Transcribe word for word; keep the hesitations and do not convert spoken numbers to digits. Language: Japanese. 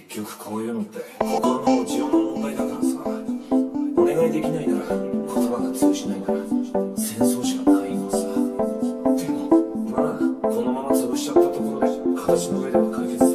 局こういうのって心の持ちようの問題だからさ。お願いできないなら、言葉が通じないなら戦争しかないのさ。でもまあこのまま潰しちゃったところで形の上では解決